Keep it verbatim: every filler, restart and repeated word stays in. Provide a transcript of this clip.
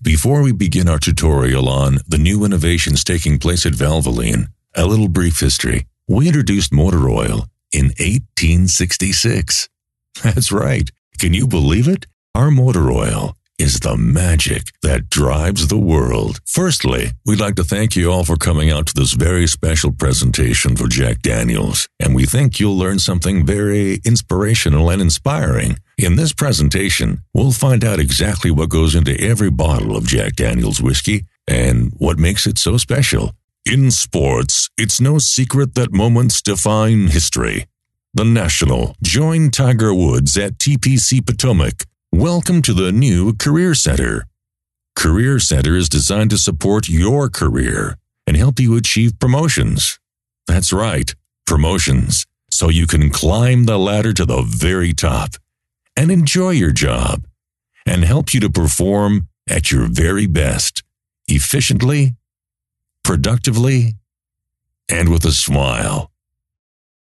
Before we begin our tutorial on the new innovations taking place at Valvoline, a little brief history. We introduced motor oil in eighteen sixty-six. That's right. Can you believe it? Our motor oil is the magic that drives the world. Firstly, we'd like to thank you all for coming out to this very special presentation for Jack Daniel's, and we think you'll learn something very inspirational and inspiring. In this presentation, we'll find out exactly what goes into every bottle of Jack Daniel's whiskey and what makes it so special. In sports, it's no secret that moments define history. The National joined Tiger Woods at T P C Potomac. Welcome to the new Career Center. Career Center is designed to support your career and help you achieve promotions. That's right, promotions, so you can climb the ladder to the very top and enjoy your job and help you to perform at your very best, efficiently, productively, and with a smile.